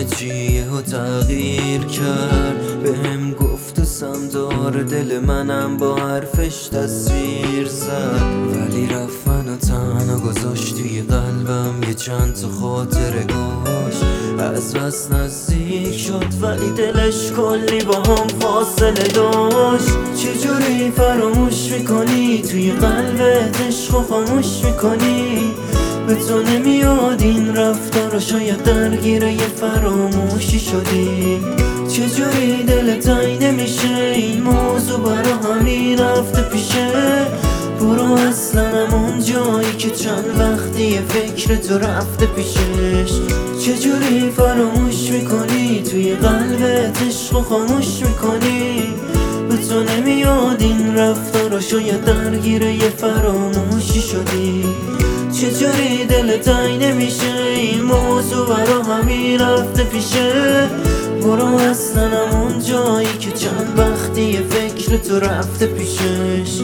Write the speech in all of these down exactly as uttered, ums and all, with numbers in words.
چیه و تغییر کرد، بهم گفت و سمدار دل منم با حرفش تصویر زد. ولی رفت منو تنها گذاشت توی قلبم، یه چند تا خاطره گوش از بس نزدیک شد ولی دلش کلی با هم فاصله داشت. چجوری فراموش میکنی توی قلبت عشق و خاموش میکنی؟ به تو نمیاد این رفتار و شاید درگیره یه فراموشی شدی. چجوری دلت تای نمیشه این موضوع برا همین رفته پیشه؟ برو اصلا همون جایی که چند وقتی فکر تو رفته پیشش. چجوری فراموش میکنی توی قلبت عشق و خاموش میکنی؟ به تو نمیاد این رفتار و شاید درگیره یه فراموشی شدی. چجوری دلت تای نمیشه این موضوع برا همین رفته پیشه؟ برو اصلا همون جایی که چند وقتی فکر تو رفته پیشش.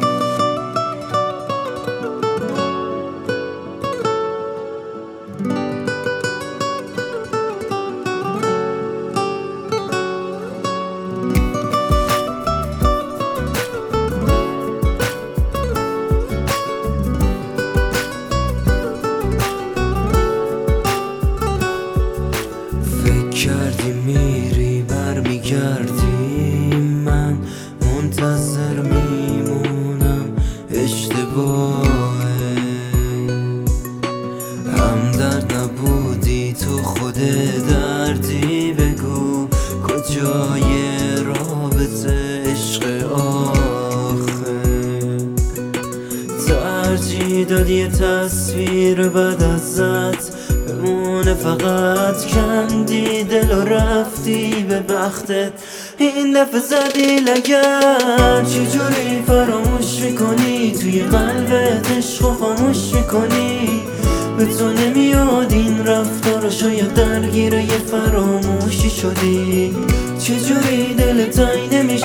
کردی میری برمیگردی، من منتظر میمونم اشتباهه. همدرد نبودی تو خود دردی، بگو کجای رابطه عشق آخه؟ ترجیح دادی یه تصویر بعد ازت بمونه فقط، کندی دل و رفتی به بختت این دفعه زدی لگد. چجوری فراموش میکنی توی قلبت عشق و خاموش میکنی؟ به تو نمیاد این رفتار و شاید درگیره یه فراموشی شدی. چجوری دلت تای نمیشه